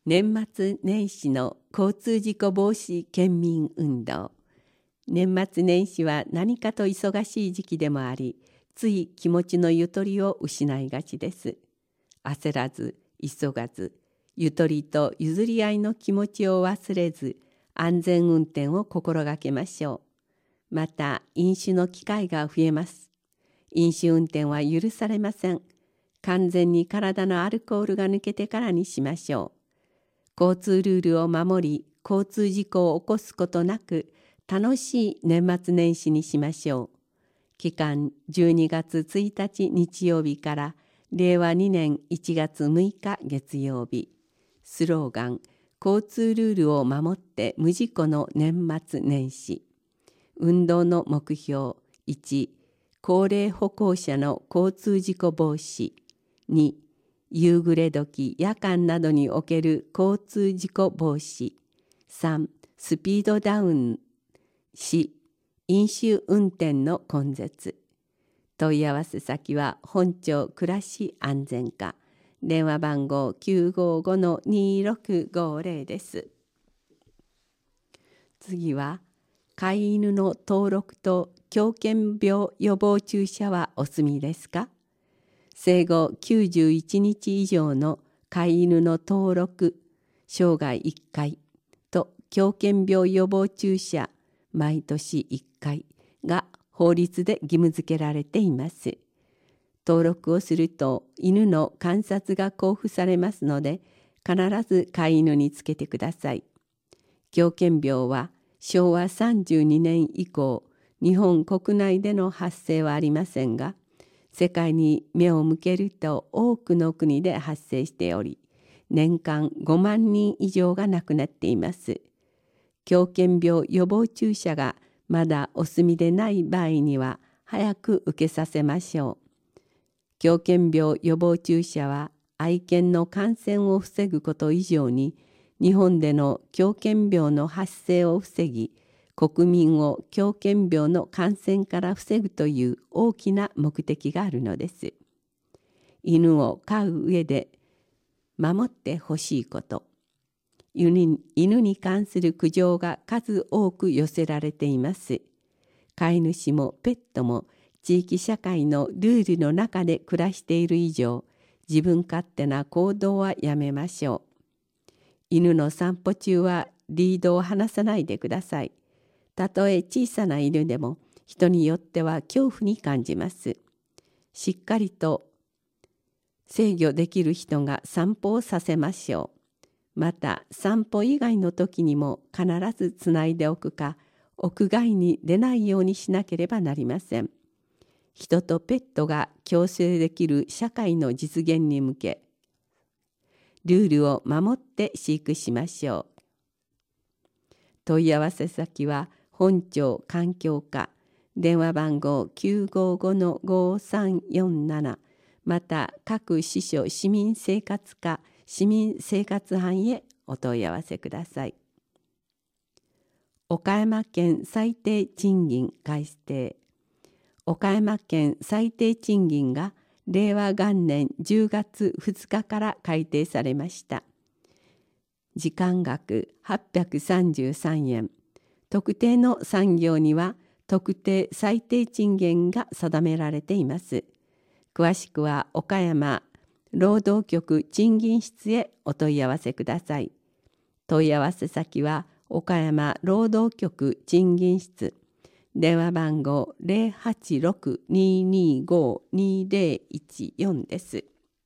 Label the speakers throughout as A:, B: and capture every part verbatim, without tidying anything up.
A: 年末年始の交通事故防止県民運動。年末年始は何かと忙しい時期でもあり、つい気持ちのゆとりを失いがちです。焦らず、急がず、ゆとりと譲り合いの気持ちを忘れず、安全運転を心がけましょう。また、飲酒の機会が増えます。飲酒運転は許されません。完全に体のアルコールが抜けてからにしましょう。交通ルールを守り、交通事故を起こすことなく、楽しい年末年始にしましょう。期間じゅうにがつついたち日曜日かられいわにねんいちがつむいか月曜日。スローガン、交通ルールを守って無事故の年末年始。運動の目標いち、高齢歩行者の交通事故防止。に、夕暮れ時、夜間などにおける交通事故防止。さん、スピードダウン。よん、飲酒運転の根絶。問い合わせ先は本庁暮らし安全課。電話番号 きゅうごごのにろくごぜろ です。次は、飼い犬の登録と狂犬病予防注射はお済みですか？生後きゅうじゅういちにち以上の飼い犬の登録、生涯いっかいと狂犬病予防注射、毎年いっかいが法律で義務付けられています。登録をすると犬の観察が交付されますので、必ず飼い犬につけてください。狂犬病はしょうわさんじゅうにねん以降、日本国内での発生はありませんが、世界に目を向けると多くの国で発生しており、年間ごまんにん以上が亡くなっています。狂犬病予防注射がまだお済みでない場合には早く受けさせましょう。狂犬病予防注射は愛犬の感染を防ぐこと以上に、日本での狂犬病の発生を防ぎ、国民を狂犬病の感染から防ぐという大きな目的があるのです。犬を飼う上で守ってほしいこと。犬に関する苦情が数多く寄せられています。飼い主もペットも地域社会のルールの中で暮らしている以上、自分勝手な行動はやめましょう。犬の散歩中はリードを離さないでください。たとえ小さな犬でも人によっては恐怖に感じます。しっかりと制御できる人が散歩をさせましょう。また散歩以外の時にも必ずつないでおくか、屋外に出ないようにしなければなりません。人とペットが共生できる社会の実現に向け、ルールを守って飼育しましょう。問い合わせ先は本庁環境課、電話番号 きゅうごごのごさんよんなな、また各支所市民生活課、市民生活班へお問い合わせください。岡山県最低賃金改定。岡山県最低賃金がれいわ元年じゅうがつふつかから改定されました。時間額はっぴゃくさんじゅうさんえん。特定の産業には特定最低賃金が定められています。詳しくは岡山労働局賃金室へお問い合わせください。問い合わせ先は岡山労働局賃金室。電話番号 ゼロはちろく にーにーご にーぜろいちよん です。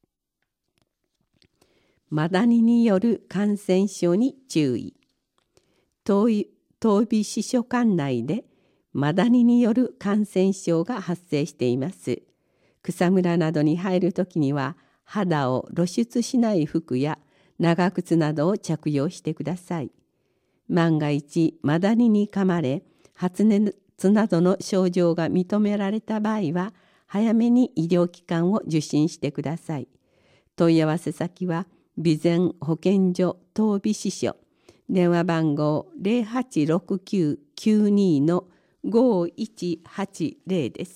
A: マダニによる感染症に注意。東美支所管内でマダニによる感染症が発生しています。草むらなどに入るときには肌を露出しない服や長靴などを着用してください。万が一マダニに噛まれ発熱などの症状が認められた場合は早めに医療機関を受診してください。問い合わせ先は備前保健所東美支所、電話番号 ゼロはちろくきゅう きゅうにーのごいちはちぜろ です。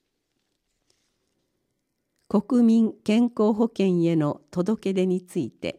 A: 国民健康保険への届け出について、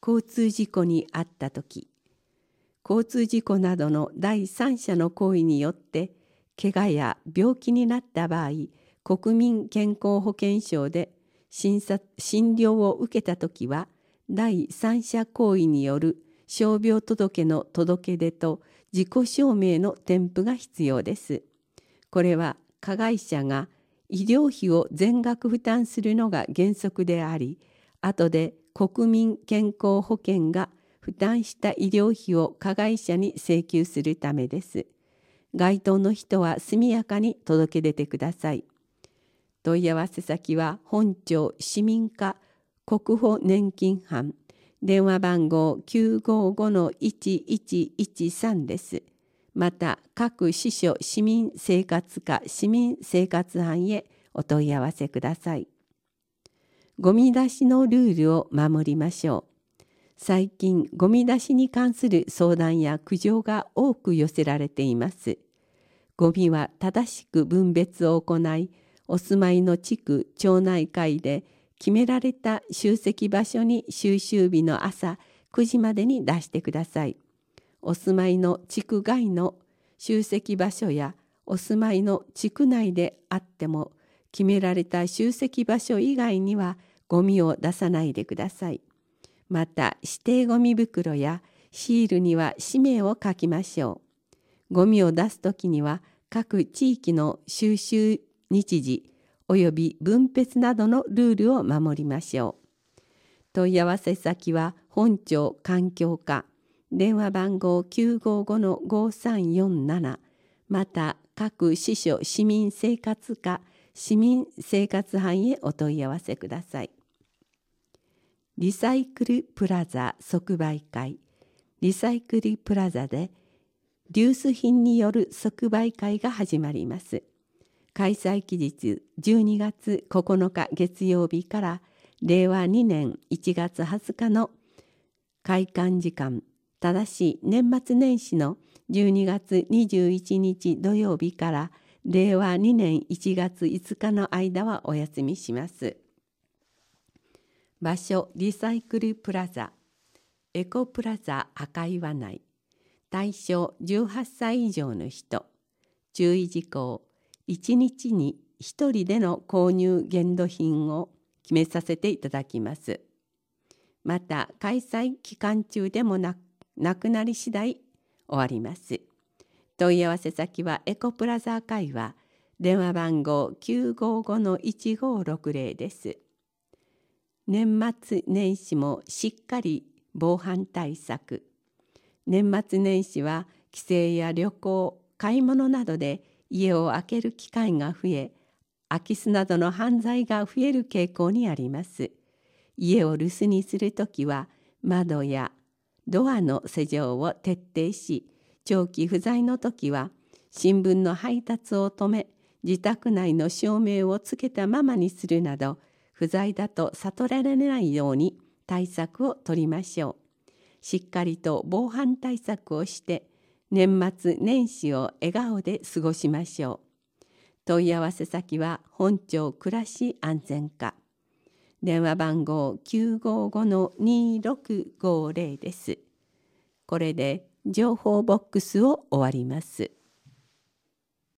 A: 交通事故に遭ったとき、交通事故などの第三者の行為によって怪我や病気になった場合、国民健康保険証で診察診療を受けたときは、第三者行為による傷病届の届け出と自己証明の添付が必要です。これは加害者が医療費を全額負担するのが原則であり、後で国民健康保険が負担した医療費を加害者に請求するためです。該当の人は速やかに届け出てください。問い合わせ先は本庁市民課国保年金班、電話番号 きゅうごごのいちいちいちさん です。また各支所市民生活課市民生活班へお問い合わせください。ゴミ出しのルールを守りましょう。最近ゴミ出しに関する相談や苦情が多く寄せられています。ゴミは正しく分別を行い、お住まいの地区町内会で決められた集積場所に収集日の朝くじまでに出してください。お住まいの地区外の集積場所やお住まいの地区内であっても、決められた集積場所以外にはゴミを出さないでください。また指定ゴミ袋やシールには氏名を書きましょう。ゴミを出すときには各地域の収集日時および分別などのルールを守りましょう。問い合わせ先は本庁環境課、電話番号 きゅうごごのごさんよんなな、また各支所市民生活課市民生活班へお問い合わせください。リサイクルプラザ即売会、リサイクルプラザでリュース品による即売会が始まります。開催期日じゅうにがつここのか月曜日かられいわにねんいちがつはつかの開館時間、ただし年末年始のじゅうにがつにじゅういちにち土曜日かられいわにねんいちがついつかの間はお休みします。場所リサイクルプラザ、エコプラザ赤岩内、対象じゅうはっさい以上の人、注意事項、いちにちにひとりでの購入限度品を決めさせていただきます。また開催期間中でもななくなり次第終わります。問い合わせ先はエコプラザ赤岩、電話番号 きゅうごごのいちごろくぜろ です。年末年始もしっかり防犯対策。年末年始は帰省や旅行、買い物などで家を空ける機会が増え、空き巣などの犯罪が増える傾向にあります。家を留守にするときは窓やドアの施錠を徹底し、長期不在のときは新聞の配達を止め、自宅内の照明をつけたままにするなど、不在だと悟られないように対策を取りましょう。しっかりと防犯対策をして、年末年始を笑顔で過ごしましょう。問い合わせ先は本庁暮らし安全課。電話番号 きゅうごごのにろくごぜろ です。これで情報ボックスを終わります。